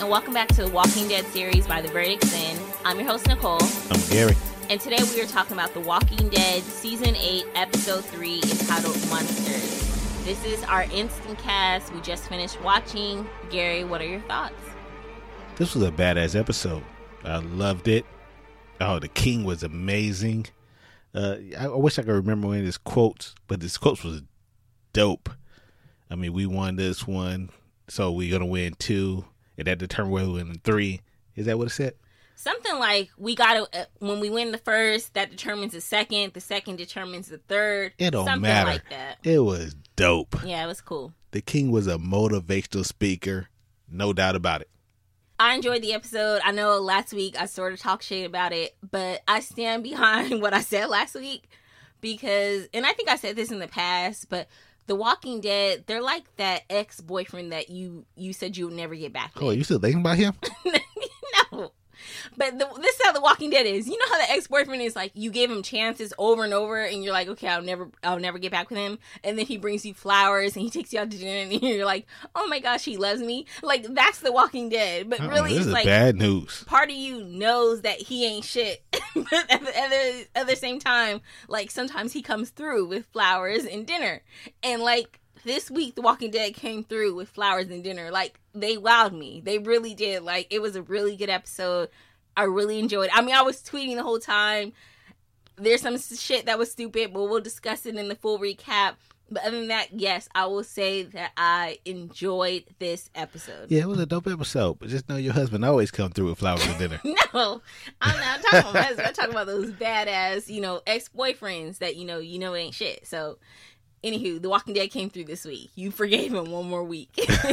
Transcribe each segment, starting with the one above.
and welcome back to the Walking Dead series by The Verdict's In. I'm your host, Nicole. I'm Gary. And today we are talking about The Walking Dead Season 8, Episode 3, entitled Monsters. This is our instant cast. We just finished watching. Gary, what are your thoughts? This was a badass episode. I loved it. Oh, the king was amazing. I wish I could remember one of his quotes, but his quotes was dope. I mean, we won this one, so we're going to win 2, and that determines whether we win 3. Is that what it said? Something like, we got to, when we win the first, that determines the second determines the third. It don't something matter. Like that. It was dope. Yeah, it was cool. The king was a motivational speaker, no doubt about it. I enjoyed the episode. I know last week I sort of talked shit about it, but I stand behind what I said last week because, and I think I said this in the past, but The Walking Dead, they're like that ex-boyfriend that you said you would never get back with. Oh, you still thinking about him? No. But this is how The Walking Dead is. You know how the ex-boyfriend is like, you give him chances over and over and you're like, okay, I'll never get back with him. And then he brings you flowers and he takes you out to dinner and you're like, oh my gosh, he loves me. Like, that's The Walking Dead. But really, this it's is like, bad news. part of you knows that he ain't shit. But at the same time, like, sometimes he comes through with flowers and dinner. And like, this week, The Walking Dead came through with flowers and dinner. Like, they wowed me. They really did. Like, it was a really good episode. I really enjoyed it. I mean, I was tweeting the whole time. There's some shit that was stupid, but we'll discuss it in the full recap. But other than that, yes, I will say that I enjoyed this episode. Yeah, it was a dope episode. But just know your husband always come through with flowers and dinner. No, I'm not talking about my husband. I'm talking about those badass, ex-boyfriends that, ain't shit. So, anywho, The Walking Dead came through this week. You forgave him one more week.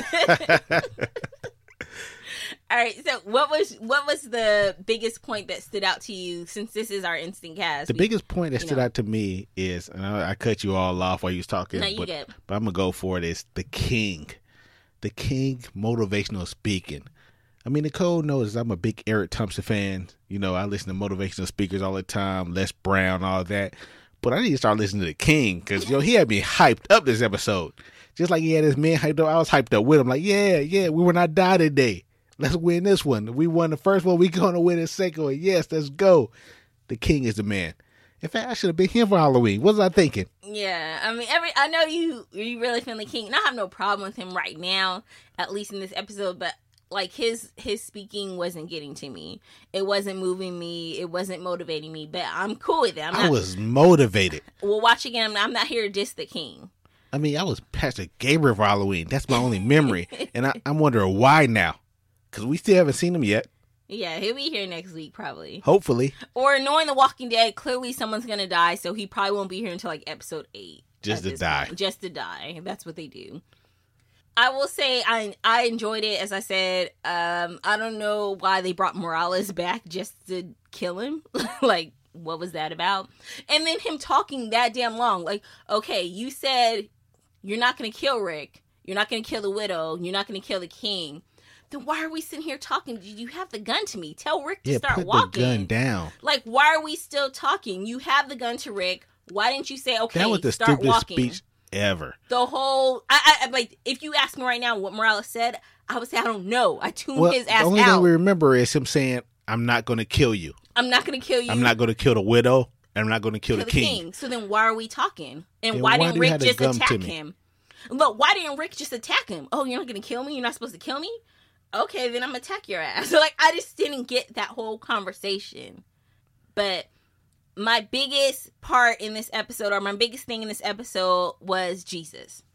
All right, so what was the biggest point that stood out to you, since this is our instant cast? The biggest point that stood out to me is, and I cut you all off while you was talking, no, you get. But I'm going to go for it, is the king. The king motivational speaking. I mean, Nicole knows I'm a big Eric Thompson fan. I listen to motivational speakers all the time, Les Brown, all that. But I need to start listening to the king because, he had me hyped up this episode. Just like he had his men hyped up, I was hyped up with him. Like, yeah, we will not die today. Let's win this one. We won the first one. We're going to win the second one. Yes, let's go. The king is the man. In fact, I should have been here for Halloween. What was I thinking? Yeah, I mean, I know you really feel the king. And I have no problem with him right now, at least in this episode. But like his speaking wasn't getting to me. It wasn't moving me. It wasn't motivating me. But I'm cool with it. I was motivated. We'll watch again. I'm not here to diss the king. I mean, I was Pastor Gabriel for Halloween. That's my only memory. And I'm wondering why now. Because we still haven't seen him yet. Yeah, he'll be here next week, probably. Hopefully. Or knowing The Walking Dead, clearly someone's going to die, so he probably won't be here until, like, episode 8. Just to die. Just to die. That's what they do. I will say I enjoyed it, as I said. I don't know why they brought Morales back just to kill him. Like, what was that about? And then him talking that damn long. Like, okay, you said you're not going to kill Rick. You're not going to kill the widow. You're not going to kill the king. Then why are we sitting here talking? You have the gun to me. Tell Rick to start walking. Put the gun down. Like, why are we still talking? You have the gun to Rick. Why didn't you say, okay, that was the start stupidest walking? Speech ever. The whole, I like, if you ask me right now what Morales said, I would say, I don't know. I tuned his ass out. The only thing we remember is him saying, I'm not going to kill you. I'm not going to kill you. I'm not going to kill the widow. And I'm not going to kill the king. So then why are we talking? And then why didn't Rick just attack him? Look, why didn't Rick just attack him? Oh, you're not going to kill me? You're not supposed to kill me? Okay, then I'm gonna attack your ass. So, like, I just didn't get that whole conversation. But my biggest part in this episode, or my biggest thing in this episode, was Jesus.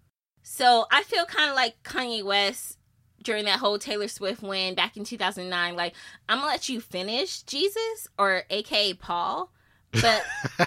So, I feel kind of like Kanye West during that whole Taylor Swift win back in 2009. Like, I'm gonna let you finish, Jesus, or AKA Paul. But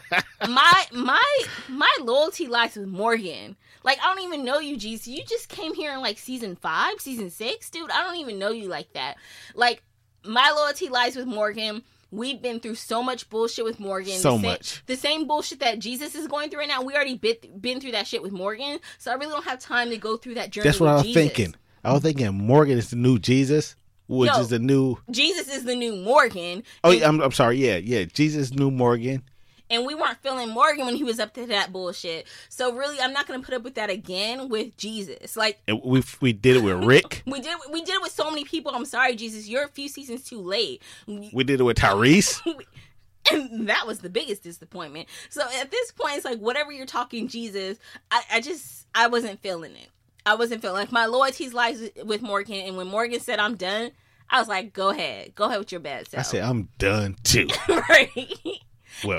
my loyalty lies with Morgan. Like, I don't even know you, Jesus. You just came here in, like, season 5, season 6? Dude, I don't even know you like that. Like, my loyalty lies with Morgan. We've been through so much bullshit with Morgan. The same bullshit that Jesus is going through right now. We already been through that shit with Morgan. So I really don't have time to go through that journey. That's what I was Jesus. thinking. I was thinking Morgan is the new Jesus, which is the new... Jesus is the new Morgan. Oh, yeah, I'm sorry. Yeah. Jesus, new Morgan. And we weren't feeling Morgan when he was up to that bullshit. So really, I'm not going to put up with that again with Jesus. Like, we did it with Rick. we did it with so many people. I'm sorry, Jesus. You're a few seasons too late. We did it with Tyrese. And that was the biggest disappointment. So at this point, it's like, whatever you're talking, Jesus, I wasn't feeling it. I wasn't feeling like my loyalties lies with Morgan. And when Morgan said, I'm done, I was like, go ahead with your bad self. I said, I'm done too. Right. Well,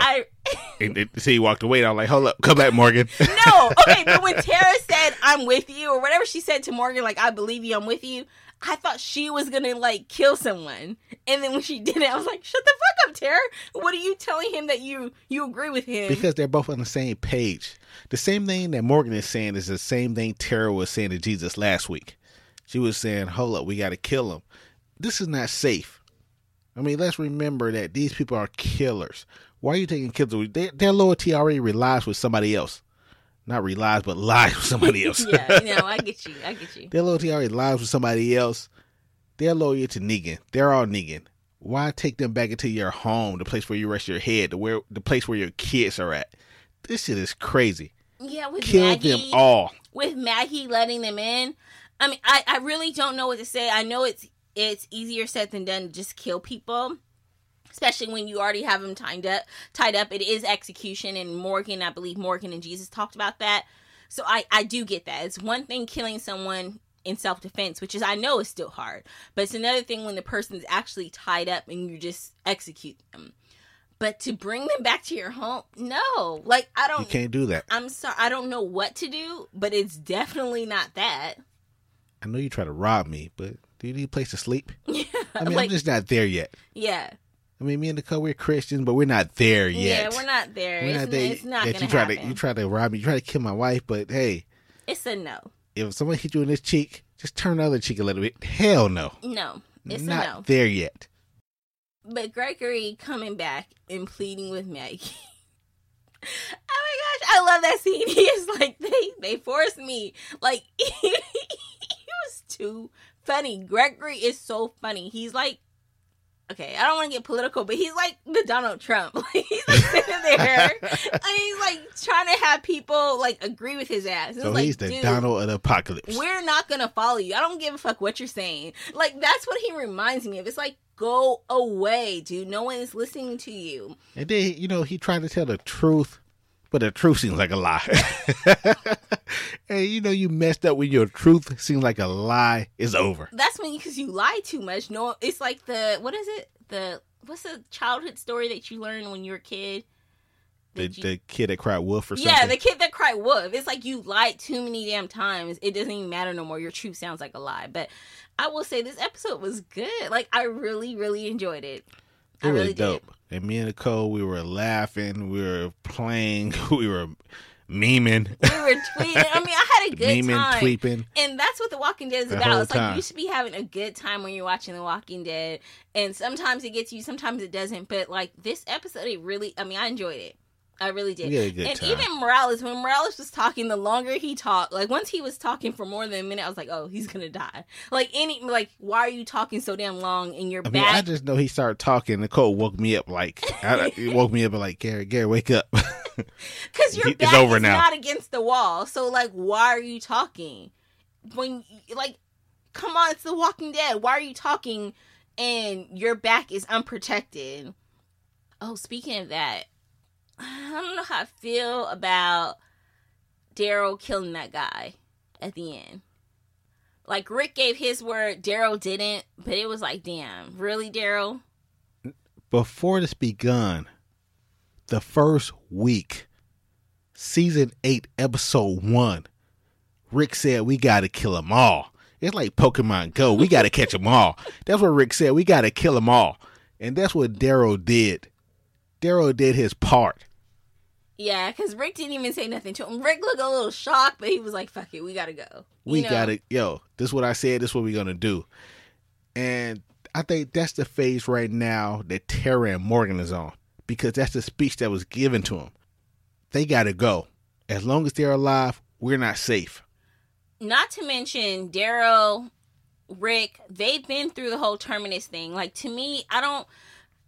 so he walked away and I was like, hold up, come back, Morgan. No, okay, but when Tara said, I'm with you, or whatever she said to Morgan, like, I believe you, I'm with you, I thought she was gonna, like, kill someone. And then when she did it, I was like, shut the fuck up, Tara. What are you telling him that you agree with him? Because they're both on the same page. The same thing that Morgan is saying is the same thing Tara was saying to Jesus last week. She was saying, hold up, we got to kill him. This is not safe. I mean, let's remember that these people are killers. Why are you taking killers? Their loyalty already relies with somebody else. Not relies, but lies with somebody else. Yeah, no, I get you. Their loyalty already lies with somebody else. They're loyal to Negan. They're all Negan. Why take them back into your home, the place where you rest your head, the place where your kids are at? This shit is crazy. Yeah, with Kill Maggie, them all. With Maggie letting them in. I mean, I really don't know what to say. I know it's easier said than done to just kill people, especially when you already have them tied up. It is execution, and I believe Morgan and Jesus talked about that. So I do get that. It's one thing killing someone in self-defense, which is, I know, is still hard, but it's another thing when the person's actually tied up and you just execute them. But to bring them back to your home, no. Like, You can't do that. I'm sorry, I don't know what to do, but it's definitely not that. I know you try to rob me, but do you need a place to sleep? Yeah, I mean, I'm just not there yet. Yeah. I mean, me and Nicole, we're Christians, but we're not there yet. Yeah, we're not there. It's not that going to happen. You try to rob me. You try to kill my wife, but hey. It's a no. If someone hit you in this cheek, just turn the other cheek a little bit. Hell no. No. It's not a no. there yet. But Gregory coming back and pleading with Maggie. Oh my gosh, I love that scene. He is like, they forced me. Like, he was too funny. Gregory is so funny. He's like, okay, I don't want to get political, but he's like the Donald Trump. Like, he's like sitting there and he's like trying to have people like agree with his ass. So like, he's the Donald of the apocalypse. We're not going to follow you. I don't give a fuck what you're saying. Like, that's what he reminds me of. It's like, go away, dude. No one is listening to you. And then, he tried to tell the truth, but the truth seems like a lie. And you messed up when your truth seems like a lie. It's over. That's because you lie too much. No, it's like what's the childhood story that you learned when you were a kid? The kid that cried wolf or something? Yeah, the kid that cried wolf. It's like you lied too many damn times. It doesn't even matter no more. Your truth sounds like a lie. But I will say this episode was good. Like, I really, really enjoyed it. It was dope. And me and Nicole, we were laughing. We were playing. We were memeing. We were tweeting. I mean, I had a good time. Tweeping. And that's what The Walking Dead is about. It's like, you should be having a good time when you're watching The Walking Dead. And sometimes it gets you, sometimes it doesn't. But, like, this episode, I enjoyed it. I really did. We had a good time. Even Morales, when Morales was talking, the longer he talked, like, once he was talking for more than a minute, I was like, oh, he's gonna die. Like, why are you talking so damn long in your back? I just know he started talking. Nicole woke me up Gary, wake up. Because your back is not against the wall. So, like, why are you talking? Come on, it's The Walking Dead. Why are you talking and your back is unprotected? Oh, speaking of that, I don't know how I feel about Daryl killing that guy at the end. Like, Rick gave his word, Daryl didn't, but it was like, damn, really, Daryl? Before this begun, the first week, season 8, episode 1, Rick said, we got to kill them all. It's like Pokemon Go. We got to catch them all. That's what Rick said. We got to kill them all. And that's what Daryl did. Daryl did his part. Yeah, because Rick didn't even say nothing to him. Rick looked a little shocked, but he was like, fuck it, we gotta go. This is what I said, this is what we're gonna do. And I think that's the phase right now that Tara and Morgan is on. Because that's the speech that was given to them. They gotta go. As long as they're alive, we're not safe. Not to mention, Daryl, Rick, they've been through the whole Terminus thing. Like, to me,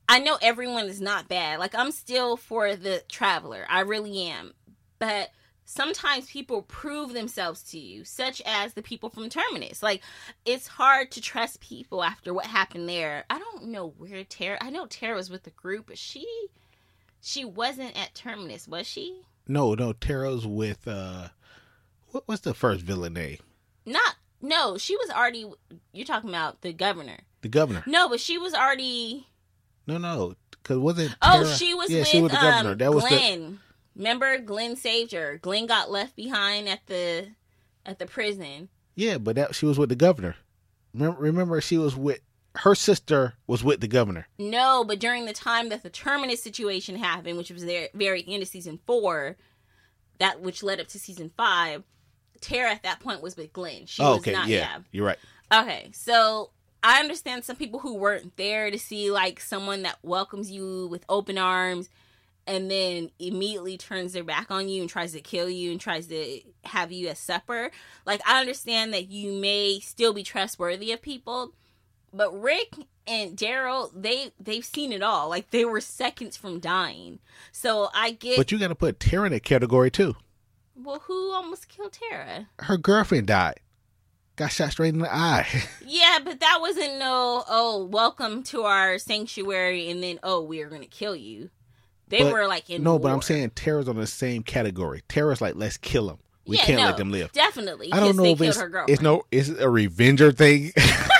I know everyone is not bad. Like, I'm still for the traveler. I really am. But sometimes people prove themselves to you, such as the people from Terminus. Like, it's hard to trust people after what happened there. I don't know where Tara... I know Tara was with the group, but she wasn't at Terminus, was she? No, Tara's with... what's the first villain name? No, she was already... You're talking about the governor. The governor. No, but she was already... No, because wasn't Tara... Oh, she was she was the governor. That was Glenn. Remember, Glenn saved her. Glenn got left behind at the prison. Yeah, but she was with the governor. Remember, she was with... Her sister was with the governor. No, but during the time that the Terminus situation happened, which was the very end of season 4, which led up to season 5, Tara at that point was with Glenn. She was not, yeah. You're right. Okay, so I understand some people who weren't there to see, like, someone that welcomes you with open arms and then immediately turns their back on you and tries to kill you and tries to have you as supper. Like, I understand that you may still be trustworthy of people, but Rick and Daryl, they've seen it all. Like, they were seconds from dying. So I get... But you got to put Tara in that category, too. Well, who almost killed Tara? Her girlfriend died. Got shot straight in the eye. Yeah, but that wasn't welcome to our sanctuary, and then, we're going to kill you. They were, like, in war. But I'm saying Tara's on the same category. Tara's like, let's kill them. We can't let them live. Definitely. I don't know if her girlfriend. Is it a Revenger thing?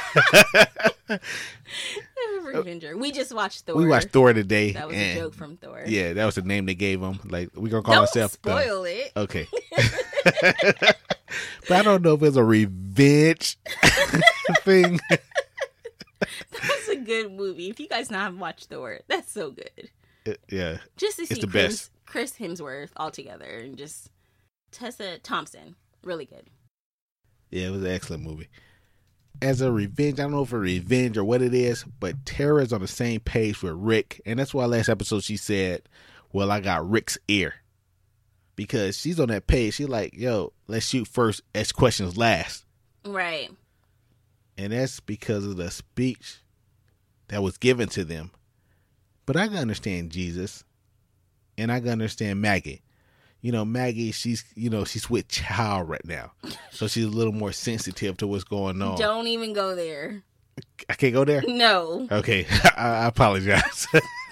Revenger. We just watched Thor. We watched Thor today. That was a joke from Thor. Yeah, that was the name they gave him. Like, we're going to call ourselves... Don't spoil it. Okay. But I don't know if it's a revenge thing. That's a good movie. If you guys haven't watched Thor, that's so good. Yeah. Just to see it's the best. Chris Hemsworth all together and just Tessa Thompson. Really good. Yeah, it was an excellent movie. As a revenge, I don't know if it's a revenge or what it is, but Tara's on the same page with Rick. And that's why last episode she said, well, I got Rick's ear. Because she's on that page. She's like, yo, let's shoot first, ask questions last. Right. And that's because of the speech that was given to them. But I can understand Jesus. And I can understand Maggie. You know, Maggie, she's with child right now. So she's a little more sensitive to what's going on. Don't even go there. I can't go there? No. Okay. I apologize.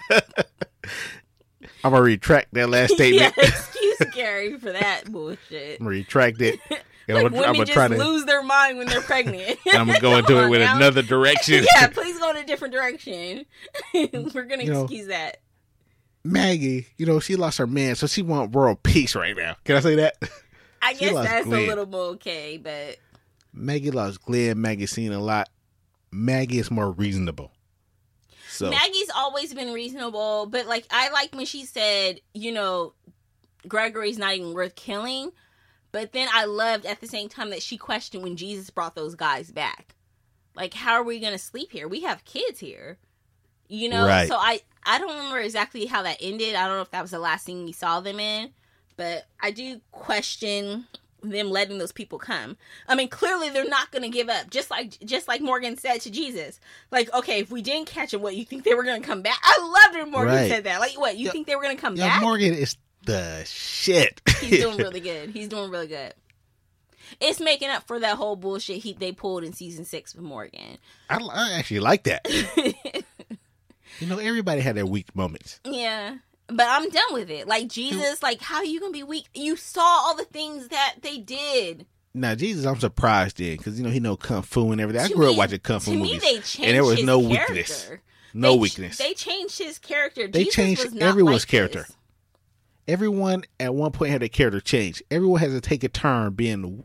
I'm going to retract that last statement. Yeah, excuse Gary for that bullshit. I'm going to retract it. Like, women just lose their mind when they're pregnant. And I'm going to go into it with another direction. Yeah, please go in a different direction. We're going to excuse that. Maggie, she lost her man, so she wants world peace right now. Can I say that? I guess that's Glenn. A little more okay, but... Maggie lost Glenn. Maggie's seen a lot. Maggie is more reasonable. So Maggie's always been reasonable, but, like, I like when she said, Gregory's not even worth killing, but then I loved at the same time that she questioned when Jesus brought those guys back. Like, how are we going to sleep here? We have kids here. Right. So I don't remember exactly how that ended. I don't know if that was the last thing we saw them in, but I do question them letting those people come. I mean, clearly they're not going to give up. Just like Morgan said to Jesus. Like, okay, if we didn't catch them, what, you think they were going to come back? I loved when Morgan said that. Like, what, you think they were going to come back? Morgan is the shit. He's doing really good. It's making up for that whole bullshit they pulled in season 6 with Morgan. I actually like that. Everybody had their weak moments. Yeah. But I'm done with it. Like, Jesus, like, how are you going to be weak? You saw all the things that they did. Now, Jesus, I'm surprised then, because, he know Kung Fu and everything. I grew up watching Kung Fu movies. To me, they changed and there was no character. Weakness. No weakness. They changed his character. They Jesus changed was not everyone's like character. This. Everyone at one point had their character changed. Everyone has to take a turn being...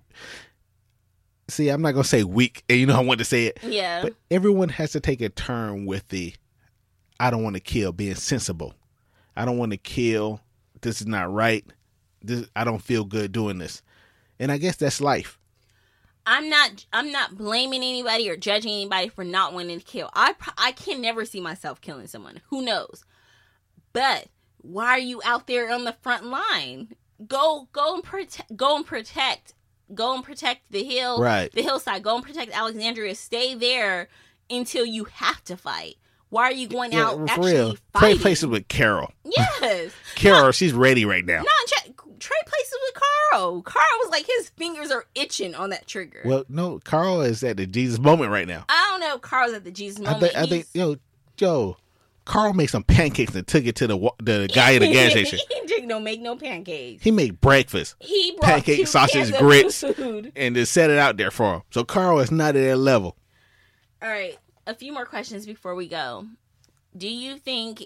See, I'm not going to say weak, and I want to say it. Yeah. But everyone has to take a turn with the, I don't want to kill, being sensible. I don't want to kill. This is not right. I don't feel good doing this. And I guess that's life. I'm not blaming anybody or judging anybody for not wanting to kill. I can never see myself killing someone. Who knows? But why are you out there on the front line? Go and protect the hill, right. The hillside. Go and protect Alexandria. Stay there until you have to fight. Why are you going out for actually real. fighting? Trade places with Carol. Yes. Carol, she's ready right now. Trade places with Carl. Carl was like, his fingers are itching on that trigger. Well, no, Carl is at the Jesus moment right now. I don't know if Carl's at the Jesus moment. I think, Joe, Carl made some pancakes and took it to the guy at the gas station. He didn't make no pancakes. He made breakfast. He brought pancake, sausage, grits, and just set it out there for him. So Carl is not at that level. All right, a few more questions before we go. Do you think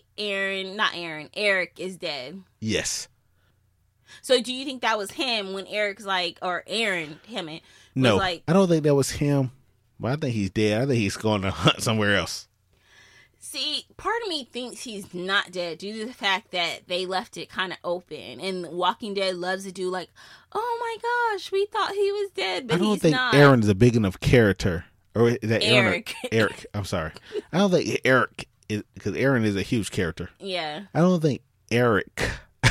Eric is dead? Yes. So do you think that was him when Eric's like, or Aaron, was no, like... I don't think that was him, but I think he's dead. I think he's going to hunt somewhere else. See, part of me thinks he's not dead due to the fact that they left it kind of open. And Walking Dead loves to do like, oh my gosh, we thought he was dead, but he's not. I don't think Aaron is a big enough character. Or is that Eric. Eric, I'm sorry. I don't think Eric is, because Aaron is a huge character. Yeah. I don't think Eric...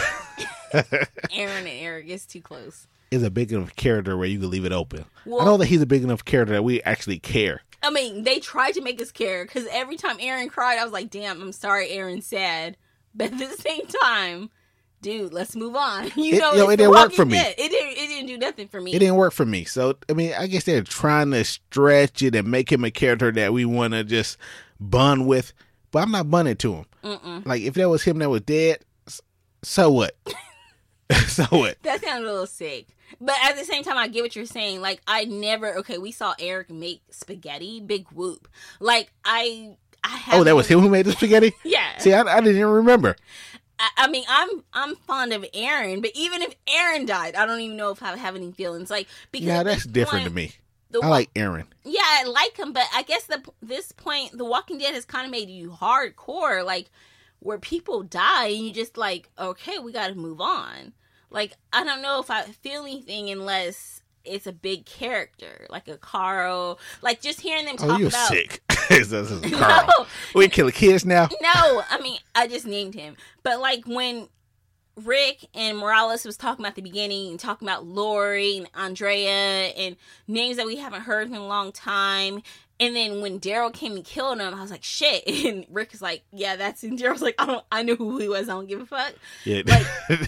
Aaron and Eric is too close. Is a big enough character where you can leave it open. Well, I don't think he's a big enough character that we actually care. I mean, they tried to make us care because every time Aaron cried, I was like, damn, I'm sorry Aaron's sad. But at the same time, dude, let's move on. It didn't work for me. It didn't do nothing for me. It didn't work for me. So, I mean, I guess they're trying to stretch it and make him a character that we want to just bond with. But I'm not bonding to him. Mm-mm. Like, if that was him that was dead, so what? So what? That sounded a little sick. But at the same time, I get what you're saying. Like, we saw Eric make spaghetti, big whoop. Like, I have. Oh, that was him who made the spaghetti? Yeah. See, I didn't even remember. I mean, I'm fond of Aaron, but even if Aaron died, I don't even know if I have any feelings. Like, because that's different to me. I like Aaron. Yeah, I like him, but I guess this point, The Walking Dead has kind of made you hardcore, like, where people die and you just like, okay, we got to move on. Like, I don't know if I feel anything unless it's a big character, like a Carl. Like, just hearing them talk about... Oh, you're sick. This is Carl. No. We killing kids now? No, I mean, I just named him. But, like, when Rick and Morales was talking about the beginning and talking about Lori and Andrea and names that we haven't heard in a long time... And then when Daryl came and killed him, I was like, shit. And Rick was like, yeah, that's... And Daryl was like, I knew who he was. I don't give a fuck. Yeah. Like,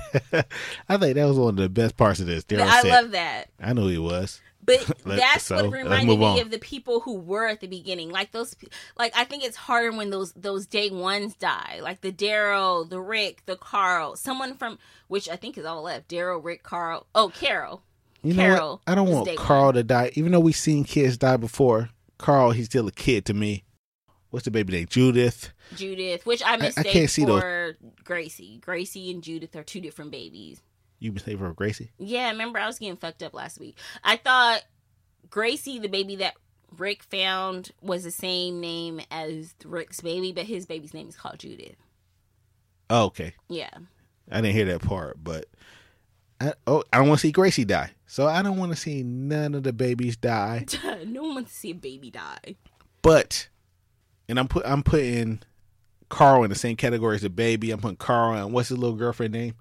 I think that was one of the best parts of this. I love that. I knew he was. But that's what reminded me of the people who were at the beginning. Like, those... Like, I think it's harder when those day ones die. Like, the Daryl, the Rick, the Carl. Someone from... Which I think is all left. Daryl, Rick, Carl. Oh, Carol. You know what? I don't want Carl to die. Even though we've seen kids die before... Carl, he's still a kid to me. What's the baby name? Judith, which I mistake for Gracie. Gracie and Judith are two different babies. You mistake for Gracie? Yeah, remember I was getting fucked up last week. I thought Gracie, the baby that Rick found, was the same name as Rick's baby, but his baby's name is called Judith. Oh, okay. Yeah. I didn't hear that part, but I don't want to see Gracie die. So I don't want to see none of the babies die. No one wants to see a baby die. But, and I'm putting Carl in the same category as the baby. I'm putting Carl and what's his little girlfriend name?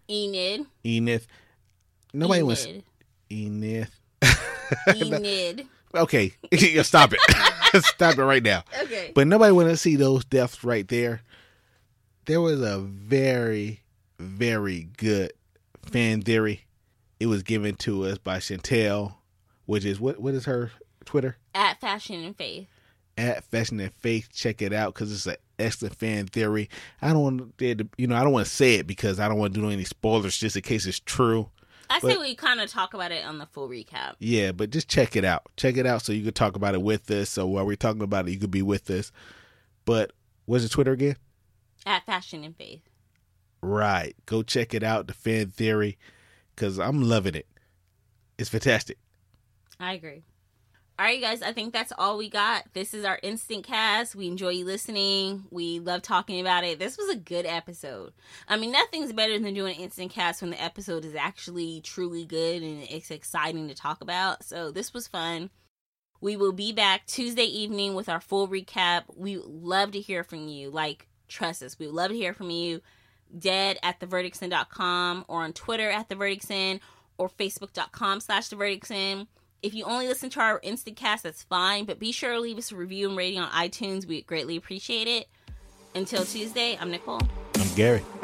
Enid. Nobody wants Enid. Enid. Okay, stop it. Stop it right now. Okay. But nobody want to see those deaths right there. There was a very, very good fan theory. It was given to us by Chantel, which is what is her Twitter? @Fashion and Faith. @Fashion and Faith. Check it out because it's an excellent fan theory. I don't want to, I don't want to say it because I don't want to do any spoilers just in case it's true. I say we kind of talk about it on the full recap. Yeah, but just check it out. Check it out so you can talk about it with us. So while we're talking about it, you could be with us. But what's the Twitter again? @Fashion and Faith. Right. Go check it out, the fan theory, because I'm loving it. It's fantastic. I agree. All right, you guys, I think that's all we got. This is our instant cast. We enjoy you listening. We love talking about it. This was a good episode. I mean, nothing's better than doing an instant cast when the episode is actually truly good and it's exciting to talk about. So this was fun. We will be back Tuesday evening with our full recap. We love to hear from you. Like, trust us. We would love to hear from you. dead@theverdictsin.com or on Twitter @theverdictsin or facebook.com/theverdictsin. If you only listen to our instant cast, that's fine. But be sure to leave us a review and rating on iTunes. We'd greatly appreciate it. Until Tuesday, I'm Nicole. I'm Gary.